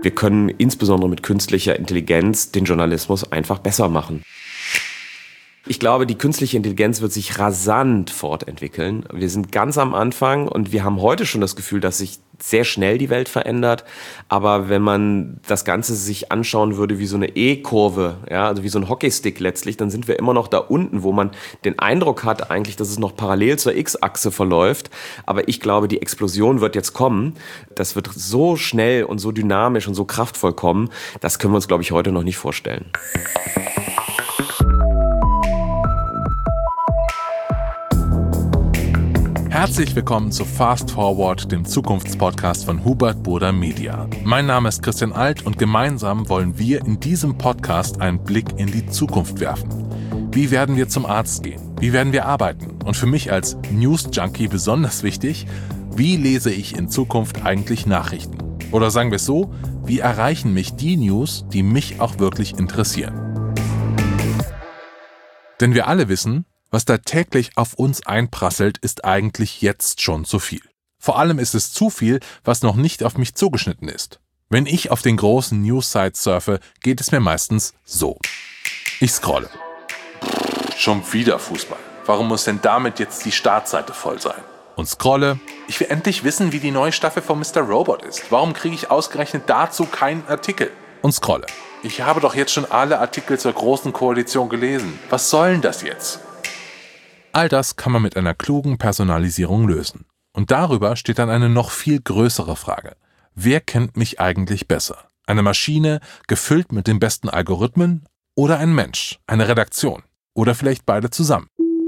Wir können insbesondere mit künstlicher Intelligenz den Journalismus einfach besser machen. Ich glaube, die künstliche Intelligenz wird sich rasant fortentwickeln. Wir sind ganz am Anfang und wir haben heute schon das Gefühl, dass sich sehr schnell die Welt verändert. Aber wenn man das Ganze sich anschauen würde wie so eine E-Kurve, ja, also wie so ein Hockeystick letztlich, dann sind wir immer noch da unten, wo man den Eindruck hat eigentlich, dass es noch parallel zur X-Achse verläuft. Aber ich glaube, die Explosion wird jetzt kommen. Das wird so schnell und so dynamisch und so kraftvoll kommen. Das können wir uns, glaube ich, heute noch nicht vorstellen. Herzlich willkommen zu Fast Forward, dem Zukunftspodcast von Hubert Burda Media. Mein Name ist Christian Alt und gemeinsam wollen wir in diesem Podcast einen Blick in die Zukunft werfen. Wie werden wir zum Arzt gehen? Wie werden wir arbeiten? Und für mich als News-Junkie besonders wichtig, wie lese ich in Zukunft eigentlich Nachrichten? Oder sagen wir es so, wie erreichen mich die News, die mich auch wirklich interessieren? Denn wir alle wissen, was da täglich auf uns einprasselt, ist eigentlich jetzt schon zu viel. Vor allem ist es zu viel, was noch nicht auf mich zugeschnitten ist. Wenn ich auf den großen News-Sites surfe, geht es mir meistens so. Ich scrolle. Schon wieder Fußball. Warum muss denn damit jetzt die Startseite voll sein? Und scrolle. Ich will endlich wissen, wie die neue Staffel von Mr. Robot ist. Warum kriege ich ausgerechnet dazu keinen Artikel? Und scrolle. Ich habe doch jetzt schon alle Artikel zur Großen Koalition gelesen. Was soll denn das jetzt? All das kann man mit einer klugen Personalisierung lösen. Und darüber steht dann eine noch viel größere Frage. Wer kennt mich eigentlich besser? Eine Maschine, gefüllt mit den besten Algorithmen? Oder ein Mensch, eine Redaktion? Oder vielleicht beide zusammen?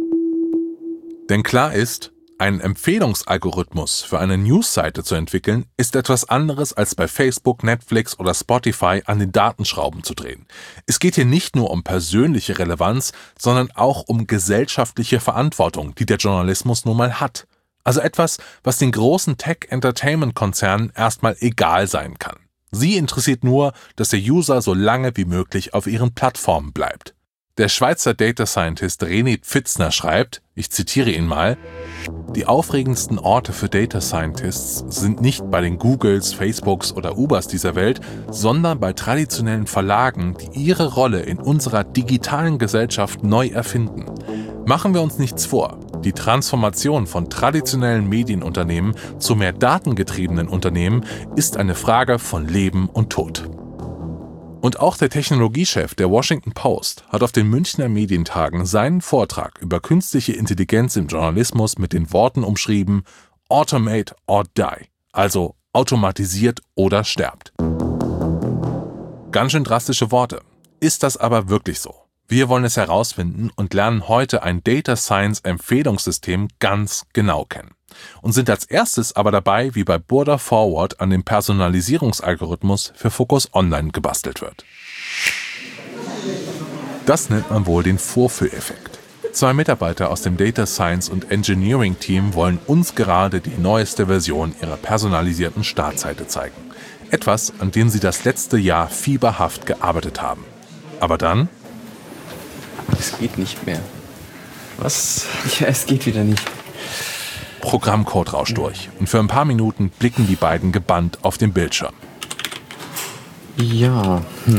Denn klar ist, einen Empfehlungsalgorithmus für eine Newsseite zu entwickeln, ist etwas anderes als bei Facebook, Netflix oder Spotify an den Datenschrauben zu drehen. Es geht hier nicht nur um persönliche Relevanz, sondern auch um gesellschaftliche Verantwortung, die der Journalismus nun mal hat. Also etwas, was den großen Tech-Entertainment-Konzernen erstmal egal sein kann. Sie interessiert nur, dass der User so lange wie möglich auf ihren Plattformen bleibt. Der Schweizer Data Scientist René Pfitzner schreibt, ich zitiere ihn mal, die aufregendsten Orte für Data Scientists sind nicht bei den Googles, Facebooks oder Ubers dieser Welt, sondern bei traditionellen Verlagen, die ihre Rolle in unserer digitalen Gesellschaft neu erfinden. Machen wir uns nichts vor, die Transformation von traditionellen Medienunternehmen zu mehr datengetriebenen Unternehmen ist eine Frage von Leben und Tod. Und auch der Technologiechef der Washington Post hat auf den Münchner Medientagen seinen Vortrag über künstliche Intelligenz im Journalismus mit den Worten umschrieben: Automate or die, also automatisiert oder sterbt. Ganz schön drastische Worte. Ist das aber wirklich so? Wir wollen es herausfinden und lernen heute ein Data Science Empfehlungssystem ganz genau kennen. Und sind als erstes aber dabei, wie bei Burda Forward an dem Personalisierungsalgorithmus für Focus Online gebastelt wird. Das nennt man wohl den Vorführeffekt. 2 Mitarbeiter aus dem Data Science und Engineering Team wollen uns gerade die neueste Version ihrer personalisierten Startseite zeigen. Etwas, an dem sie das letzte Jahr fieberhaft gearbeitet haben. Aber dann? Es geht nicht mehr. Was? Ja, es geht wieder nicht. Programmcode rauscht durch und für ein paar Minuten blicken die beiden gebannt auf den Bildschirm. Ja, Wie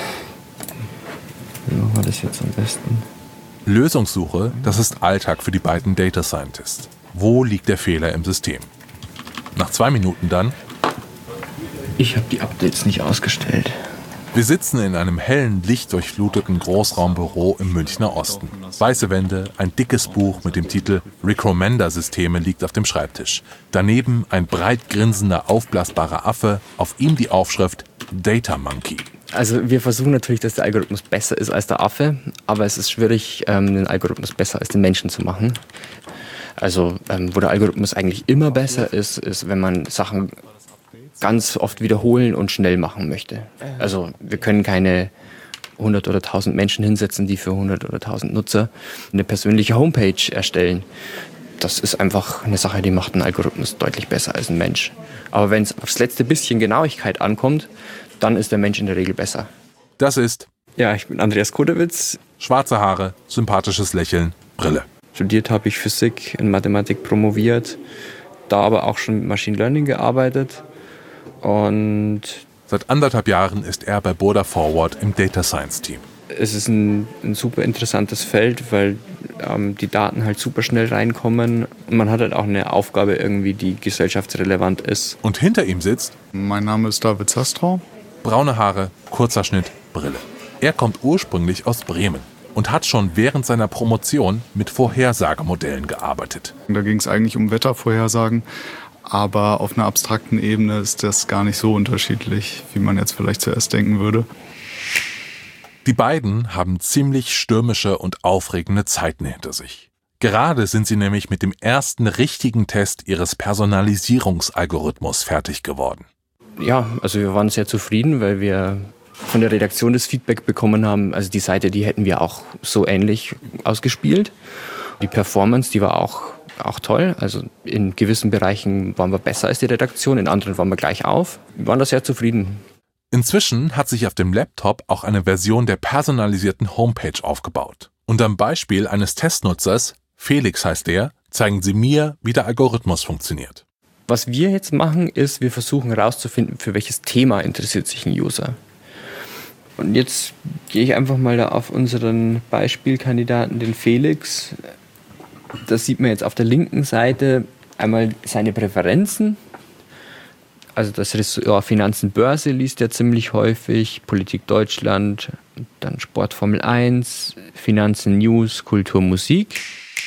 machen wir das jetzt am besten? Lösungssuche, das ist Alltag für die beiden Data Scientists. Wo liegt der Fehler im System? Nach 2 Minuten dann: Ich habe die Updates nicht ausgestellt. Wir sitzen in einem hellen, lichtdurchfluteten Großraumbüro im Münchner Osten. Weiße Wände, ein dickes Buch mit dem Titel Recommender-Systeme liegt auf dem Schreibtisch. Daneben ein breit grinsender, aufblasbarer Affe, auf ihm die Aufschrift Data Monkey. Also wir versuchen natürlich, dass der Algorithmus besser ist als der Affe, aber es ist schwierig, den Algorithmus besser als den Menschen zu machen. Also wo der Algorithmus eigentlich immer besser ist, wenn man Sachen ganz oft wiederholen und schnell machen möchte. Also wir können keine 100 oder 1000 Menschen hinsetzen, die für 100 oder 1000 Nutzer eine persönliche Homepage erstellen. Das ist einfach eine Sache, die macht einen Algorithmus deutlich besser als ein Mensch. Aber wenn es aufs letzte bisschen Genauigkeit ankommt, dann ist der Mensch in der Regel besser. Das ist... Ja, ich bin Andreas Kodewitz. Schwarze Haare, sympathisches Lächeln, Brille. Studiert habe ich Physik, in Mathematik promoviert, da aber auch schon mit Machine Learning gearbeitet. Und Seit 1,5 Jahren ist er bei Boda Forward im Data Science Team. Es ist ein super interessantes Feld, weil die Daten halt super schnell reinkommen. Und man hat halt auch eine Aufgabe irgendwie, die gesellschaftsrelevant ist. Und hinter ihm sitzt... Mein Name ist David Zastrau. Braune Haare, kurzer Schnitt, Brille. Er kommt ursprünglich aus Bremen und hat schon während seiner Promotion mit Vorhersagemodellen gearbeitet. Da ging es eigentlich um Wettervorhersagen. Aber auf einer abstrakten Ebene ist das gar nicht so unterschiedlich, wie man jetzt vielleicht zuerst denken würde. Die beiden haben ziemlich stürmische und aufregende Zeiten hinter sich. Gerade sind sie nämlich mit dem ersten richtigen Test ihres Personalisierungsalgorithmus fertig geworden. Ja, also wir waren sehr zufrieden, weil wir von der Redaktion das Feedback bekommen haben. Also die Seite, die hätten wir auch so ähnlich ausgespielt. Die Performance, die war auch toll. Also in gewissen Bereichen waren wir besser als die Redaktion, in anderen waren wir gleich auf. Wir waren da sehr zufrieden. Inzwischen hat sich auf dem Laptop auch eine Version der personalisierten Homepage aufgebaut. Und am Beispiel eines Testnutzers, Felix heißt er, zeigen sie mir, wie der Algorithmus funktioniert. Was wir jetzt machen, ist, wir versuchen herauszufinden, für welches Thema interessiert sich ein User. Und jetzt gehe ich einfach mal da auf unseren Beispielkandidaten, den Felix. Da sieht man jetzt auf der linken Seite einmal seine Präferenzen. Also das Ressort Finanzen, Börse liest er ziemlich häufig, Politik Deutschland, dann Sport Formel 1, Finanzen, News, Kultur, Musik.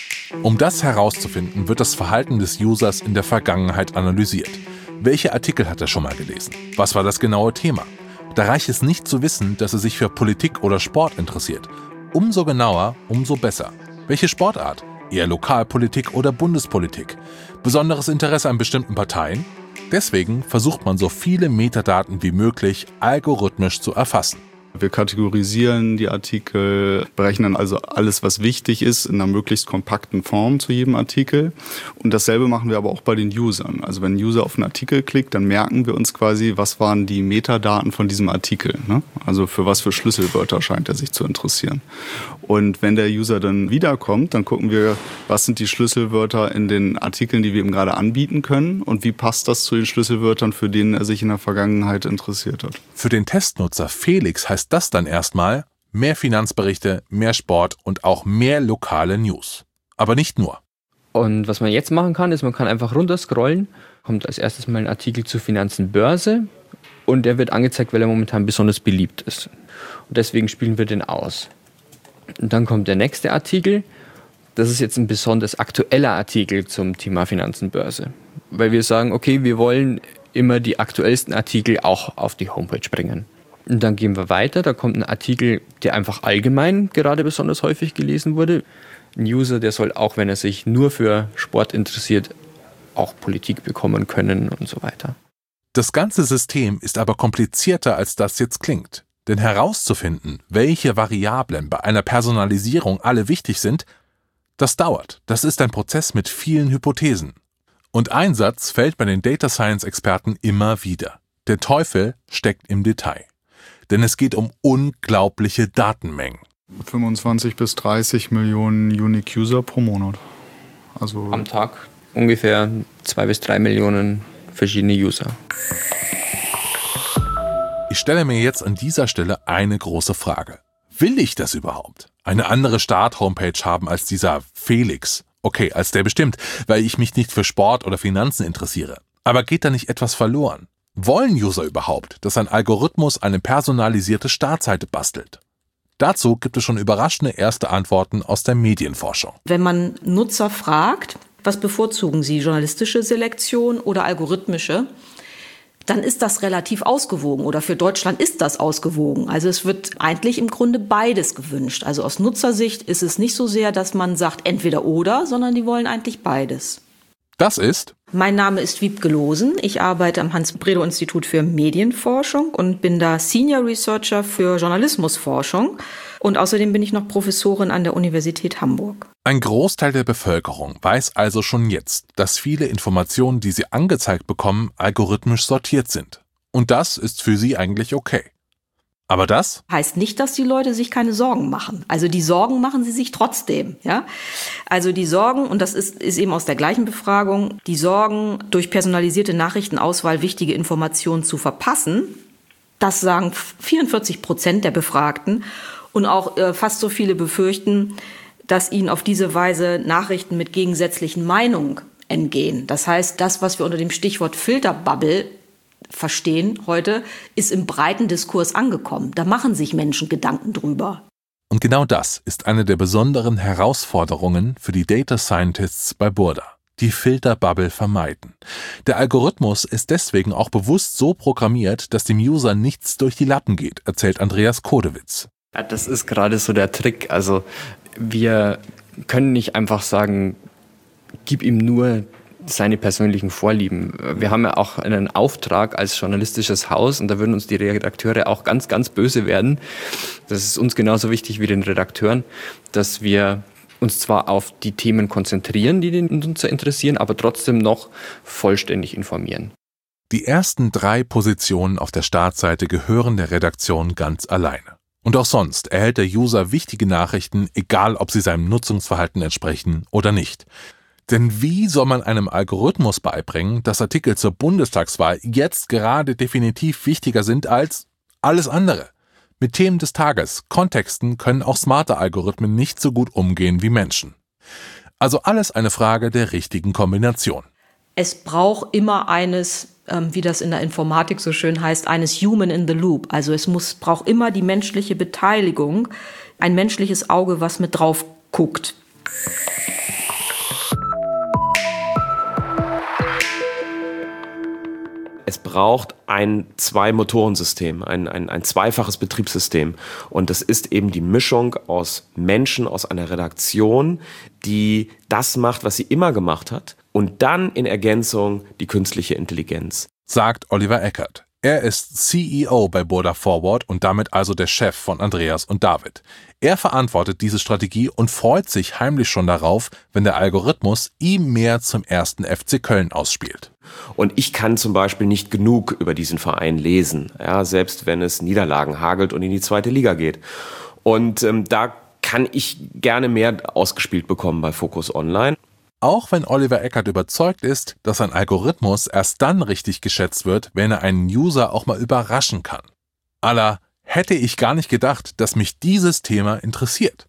Um das herauszufinden, wird das Verhalten des Users in der Vergangenheit analysiert. Welche Artikel hat er schon mal gelesen? Was war das genaue Thema? Da reicht es nicht zu wissen, dass er sich für Politik oder Sport interessiert. Umso genauer, umso besser. Welche Sportart? Eher Lokalpolitik oder Bundespolitik? Besonderes Interesse an bestimmten Parteien? Deswegen versucht man so viele Metadaten wie möglich algorithmisch zu erfassen. Wir kategorisieren die Artikel, berechnen also alles, was wichtig ist, in einer möglichst kompakten Form zu jedem Artikel. Und dasselbe machen wir aber auch bei den Usern. Also wenn ein User auf einen Artikel klickt, dann merken wir uns quasi, was waren die Metadaten von diesem Artikel. Ne? Also für was für Schlüsselwörter scheint er sich zu interessieren. Und wenn der User dann wiederkommt, dann gucken wir, was sind die Schlüsselwörter in den Artikeln, die wir ihm gerade anbieten können und wie passt das zu den Schlüsselwörtern, für denen er sich in der Vergangenheit interessiert hat. Für den Testnutzer Felix heißt das dann erstmal mehr Finanzberichte, mehr Sport und auch mehr lokale News. Aber nicht nur. Und was man jetzt machen kann, ist, man kann einfach runterscrollen, kommt als erstes mal ein Artikel zu Finanzen, Börse und der wird angezeigt, weil er momentan besonders beliebt ist. Und deswegen spielen wir den aus. Und dann kommt der nächste Artikel. Das ist jetzt ein besonders aktueller Artikel zum Thema Finanzen, Börse. Weil wir sagen, okay, wir wollen immer die aktuellsten Artikel auch auf die Homepage bringen. Und dann gehen wir weiter. Da kommt ein Artikel, der einfach allgemein gerade besonders häufig gelesen wurde. Ein User, der soll auch, wenn er sich nur für Sport interessiert, auch Politik bekommen können und so weiter. Das ganze System ist aber komplizierter, als das jetzt klingt. Denn herauszufinden, welche Variablen bei einer Personalisierung alle wichtig sind, das dauert. Das ist ein Prozess mit vielen Hypothesen. Und ein Satz fällt bei den Data Science Experten immer wieder. Der Teufel steckt im Detail. Denn es geht um unglaubliche Datenmengen. 25 bis 30 Millionen Unique User pro Monat. Also am Tag ungefähr 2 bis 3 Millionen verschiedene User. Ich stelle mir jetzt an dieser Stelle eine große Frage. Will ich das überhaupt? Eine andere Start-Homepage haben als dieser Felix? Okay, als der bestimmt, weil ich mich nicht für Sport oder Finanzen interessiere. Aber geht da nicht etwas verloren? Wollen User überhaupt, dass ein Algorithmus eine personalisierte Startseite bastelt? Dazu gibt es schon überraschende erste Antworten aus der Medienforschung. Wenn man Nutzer fragt, was bevorzugen sie, journalistische Selektion oder algorithmische, dann ist das relativ ausgewogen oder für Deutschland ist das ausgewogen. Also es wird eigentlich im Grunde beides gewünscht. Also aus Nutzersicht ist es nicht so sehr, dass man sagt entweder oder, sondern die wollen eigentlich beides. Das ist... Mein Name ist Wiebke Losen. Ich arbeite am Hans-Bredow-Institut für Medienforschung und bin da Senior Researcher für Journalismusforschung. Und außerdem bin ich noch Professorin an der Universität Hamburg. Ein Großteil der Bevölkerung weiß also schon jetzt, dass viele Informationen, die sie angezeigt bekommen, algorithmisch sortiert sind. Und das ist für sie eigentlich okay. Aber das heißt nicht, dass die Leute sich keine Sorgen machen. Also die Sorgen machen sie sich trotzdem. Ja? Also die Sorgen, und das ist eben aus der gleichen Befragung, die Sorgen, durch personalisierte Nachrichtenauswahl wichtige Informationen zu verpassen, Das sagen 44% der Befragten. Und auch fast so viele befürchten, dass ihnen auf diese Weise Nachrichten mit gegensätzlichen Meinungen entgehen. Das heißt, das, was wir unter dem Stichwort Filterbubble verstehen heute, ist im breiten Diskurs angekommen. Da machen sich Menschen Gedanken drüber. Und genau das ist eine der besonderen Herausforderungen für die Data Scientists bei Burda. Die Filterbubble vermeiden. Der Algorithmus ist deswegen auch bewusst so programmiert, dass dem User nichts durch die Lappen geht, erzählt Andreas Kodewitz. Ja, das ist gerade so der Trick. Also wir können nicht einfach sagen, gib ihm nur seine persönlichen Vorlieben. Wir haben ja auch einen Auftrag als journalistisches Haus und da würden uns die Redakteure auch ganz, ganz böse werden. Das ist uns genauso wichtig wie den Redakteuren, dass wir uns zwar auf die Themen konzentrieren, die den Nutzer interessieren, aber trotzdem noch vollständig informieren. Die ersten 3 Positionen auf der Startseite gehören der Redaktion ganz alleine. Und auch sonst erhält der User wichtige Nachrichten, egal ob sie seinem Nutzungsverhalten entsprechen oder nicht. Denn wie soll man einem Algorithmus beibringen, dass Artikel zur Bundestagswahl jetzt gerade definitiv wichtiger sind als alles andere? Mit Themen des Tages, Kontexten können auch smarte Algorithmen nicht so gut umgehen wie Menschen. Also alles eine Frage der richtigen Kombination. Es braucht immer eines, wie das in der Informatik so schön heißt, eines Human in the Loop. Also braucht immer die menschliche Beteiligung, ein menschliches Auge, was mit drauf guckt. Es braucht ein Zwei-Motoren-System, ein zweifaches Betriebssystem. Und das ist eben die Mischung aus Menschen, aus einer Redaktion, die das macht, was sie immer gemacht hat. Und dann in Ergänzung die künstliche Intelligenz. Sagt Oliver Eckert. Er ist CEO bei Burda Forward und damit also der Chef von Andreas und David. Er verantwortet diese Strategie und freut sich heimlich schon darauf, wenn der Algorithmus ihm mehr zum 1. FC Köln ausspielt. Und ich kann zum Beispiel nicht genug über diesen Verein lesen, ja, selbst wenn es Niederlagen hagelt und in die 2. Liga geht. Und da kann ich gerne mehr ausgespielt bekommen bei Focus Online. Auch wenn Oliver Eckert überzeugt ist, dass ein Algorithmus erst dann richtig geschätzt wird, wenn er einen User auch mal überraschen kann. Allah, hätte ich gar nicht gedacht, dass mich dieses Thema interessiert.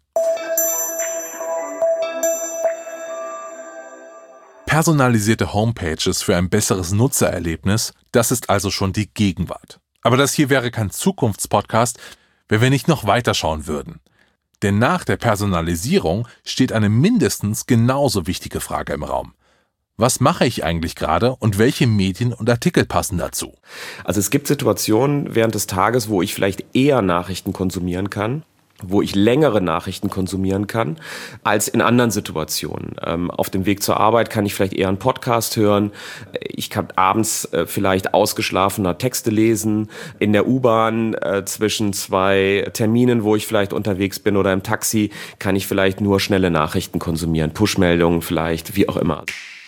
Personalisierte Homepages für ein besseres Nutzererlebnis, das ist also schon die Gegenwart. Aber das hier wäre kein Zukunftspodcast, wenn wir nicht noch weiterschauen würden. Denn nach der Personalisierung steht eine mindestens genauso wichtige Frage im Raum. Was mache ich eigentlich gerade und welche Medien und Artikel passen dazu? Also es gibt Situationen während des Tages, wo ich vielleicht eher Nachrichten konsumieren kann, wo ich längere Nachrichten konsumieren kann, als in anderen Situationen. Auf dem Weg zur Arbeit kann ich vielleicht eher einen Podcast hören. Ich kann abends vielleicht ausgeschlafener Texte lesen. In der U-Bahn zwischen 2 Terminen, wo ich vielleicht unterwegs bin, oder im Taxi, kann ich vielleicht nur schnelle Nachrichten konsumieren. Push-Meldungen vielleicht, wie auch immer.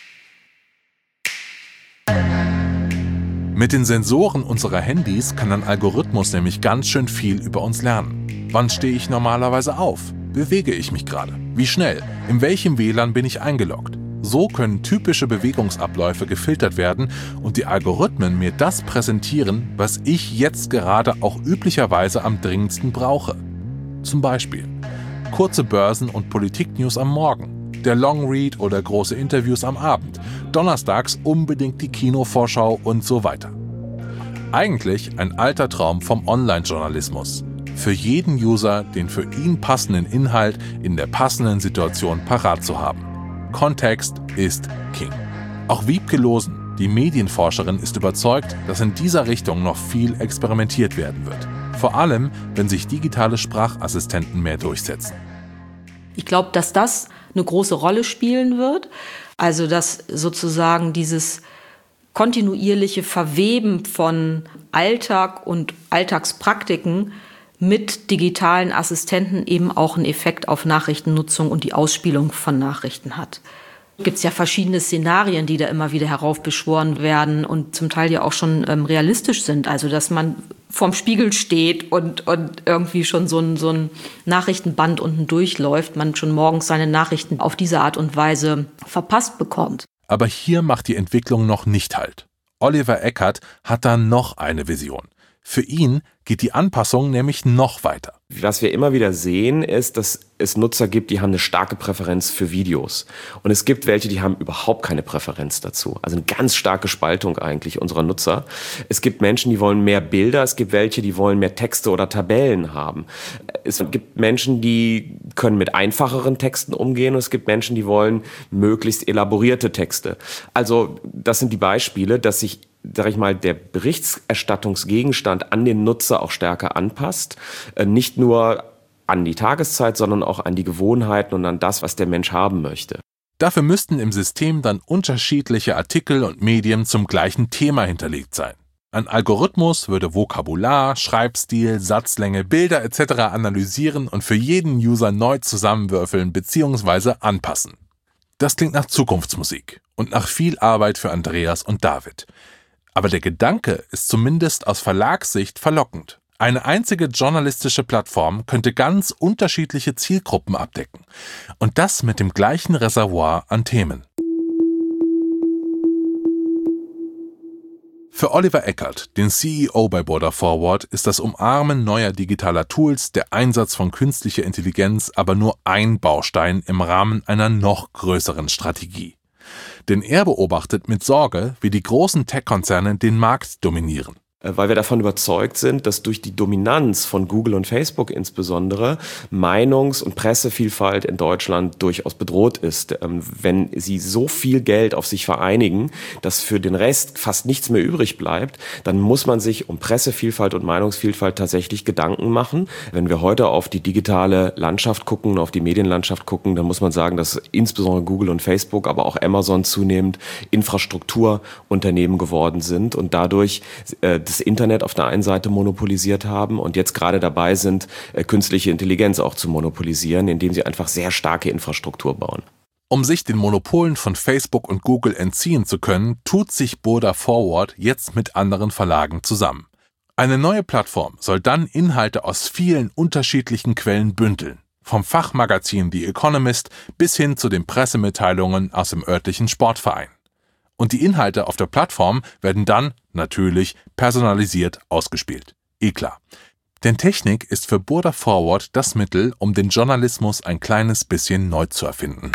Mit den Sensoren unserer Handys kann ein Algorithmus nämlich ganz schön viel über uns lernen. Wann stehe ich normalerweise auf? Bewege ich mich gerade? Wie schnell? In welchem WLAN bin ich eingeloggt? So können typische Bewegungsabläufe gefiltert werden und die Algorithmen mir das präsentieren, was ich jetzt gerade auch üblicherweise am dringendsten brauche. Zum Beispiel kurze Börsen- und Politik-News am Morgen, der Long-Read oder große Interviews am Abend, donnerstags unbedingt die Kinovorschau und so weiter. Eigentlich ein alter Traum vom Online-Journalismus. Für jeden User den für ihn passenden Inhalt in der passenden Situation parat zu haben. Kontext ist King. Auch Wiebke Losen, die Medienforscherin, ist überzeugt, dass in dieser Richtung noch viel experimentiert werden wird. Vor allem, wenn sich digitale Sprachassistenten mehr durchsetzen. Ich glaube, dass das eine große Rolle spielen wird. Also dass sozusagen dieses kontinuierliche Verweben von Alltag und Alltagspraktiken mit digitalen Assistenten eben auch einen Effekt auf Nachrichtennutzung und die Ausspielung von Nachrichten hat. Es gibt ja verschiedene Szenarien, die da immer wieder heraufbeschworen werden und zum Teil ja auch schon realistisch sind. Also dass man vorm Spiegel steht und irgendwie schon so ein Nachrichtenband unten durchläuft, man schon morgens seine Nachrichten auf diese Art und Weise verpasst bekommt. Aber hier macht die Entwicklung noch nicht Halt. Oliver Eckert hat da noch eine Vision. Für ihn geht die Anpassung nämlich noch weiter. Was wir immer wieder sehen, ist, dass es Nutzer gibt, die haben eine starke Präferenz für Videos. Und es gibt welche, die haben überhaupt keine Präferenz dazu. Also eine ganz starke Spaltung eigentlich unserer Nutzer. Es gibt Menschen, die wollen mehr Bilder. Es gibt welche, die wollen mehr Texte oder Tabellen haben. Es gibt Menschen, die können mit einfacheren Texten umgehen. Und es gibt Menschen, die wollen möglichst elaborierte Texte. Also das sind die Beispiele, dass sich, sag ich mal, der Berichterstattungsgegenstand an den Nutzer auch stärker anpasst. Nicht nur an die Tageszeit, sondern auch an die Gewohnheiten und an das, was der Mensch haben möchte. Dafür müssten im System dann unterschiedliche Artikel und Medien zum gleichen Thema hinterlegt sein. Ein Algorithmus würde Vokabular, Schreibstil, Satzlänge, Bilder etc. analysieren und für jeden User neu zusammenwürfeln bzw. anpassen. Das klingt nach Zukunftsmusik und nach viel Arbeit für Andreas und David. Aber der Gedanke ist zumindest aus Verlagssicht verlockend. Eine einzige journalistische Plattform könnte ganz unterschiedliche Zielgruppen abdecken. Und das mit dem gleichen Reservoir an Themen. Für Oliver Eckert, den CEO bei Border Forward, ist das Umarmen neuer digitaler Tools, der Einsatz von künstlicher Intelligenz aber nur ein Baustein im Rahmen einer noch größeren Strategie. Denn er beobachtet mit Sorge, wie die großen Tech-Konzerne den Markt dominieren. Weil wir davon überzeugt sind, dass durch die Dominanz von Google und Facebook insbesondere Meinungs- und Pressevielfalt in Deutschland durchaus bedroht ist. Wenn sie so viel Geld auf sich vereinigen, dass für den Rest fast nichts mehr übrig bleibt, dann muss man sich um Pressevielfalt und Meinungsvielfalt tatsächlich Gedanken machen. Wenn wir heute auf die digitale Landschaft gucken, auf die Medienlandschaft gucken, dann muss man sagen, dass insbesondere Google und Facebook, aber auch Amazon zunehmend Infrastrukturunternehmen geworden sind und dadurch das Internet auf der einen Seite monopolisiert haben und jetzt gerade dabei sind, künstliche Intelligenz auch zu monopolisieren, indem sie einfach sehr starke Infrastruktur bauen. Um sich den Monopolen von Facebook und Google entziehen zu können, tut sich Border Forward jetzt mit anderen Verlagen zusammen. Eine neue Plattform soll dann Inhalte aus vielen unterschiedlichen Quellen bündeln. Vom Fachmagazin The Economist bis hin zu den Pressemitteilungen aus dem örtlichen Sportverein. Und die Inhalte auf der Plattform werden dann, natürlich, personalisiert ausgespielt. Klar. Denn Technik ist für Border Forward das Mittel, um den Journalismus ein kleines bisschen neu zu erfinden.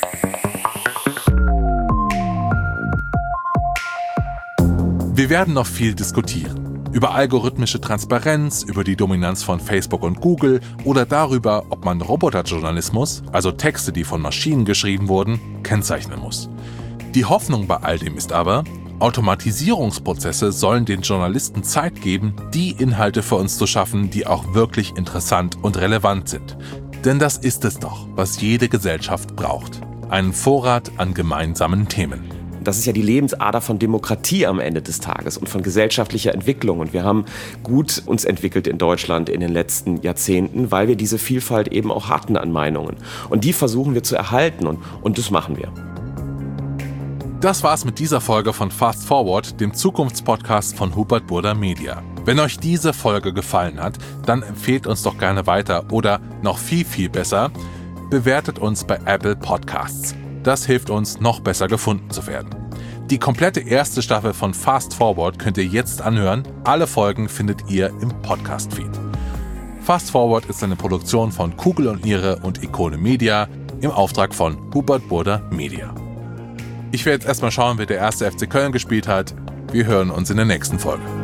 Wir werden noch viel diskutieren. Über algorithmische Transparenz, über die Dominanz von Facebook und Google oder darüber, ob man Roboterjournalismus, also Texte, die von Maschinen geschrieben wurden, kennzeichnen muss. Die Hoffnung bei all dem ist aber, Automatisierungsprozesse sollen den Journalisten Zeit geben, die Inhalte für uns zu schaffen, die auch wirklich interessant und relevant sind. Denn das ist es doch, was jede Gesellschaft braucht. Einen Vorrat an gemeinsamen Themen. Das ist ja die Lebensader von Demokratie am Ende des Tages und von gesellschaftlicher Entwicklung. Und wir haben gut uns entwickelt in Deutschland in den letzten Jahrzehnten, weil wir diese Vielfalt eben auch hatten an Meinungen. Und die versuchen wir zu erhalten und das machen wir. Das war's mit dieser Folge von Fast Forward, dem Zukunftspodcast von Hubert Burda Media. Wenn euch diese Folge gefallen hat, dann empfehlt uns doch gerne weiter oder noch viel, viel besser, bewertet uns bei Apple Podcasts. Das hilft uns, noch besser gefunden zu werden. Die komplette erste Staffel von Fast Forward könnt ihr jetzt anhören. Alle Folgen findet ihr im Podcast-Feed. Fast Forward ist eine Produktion von Kugel und Niere und Ikone Media im Auftrag von Hubert Burda Media. Ich werde jetzt erstmal schauen, wer der erste FC Köln gespielt hat. Wir hören uns in der nächsten Folge.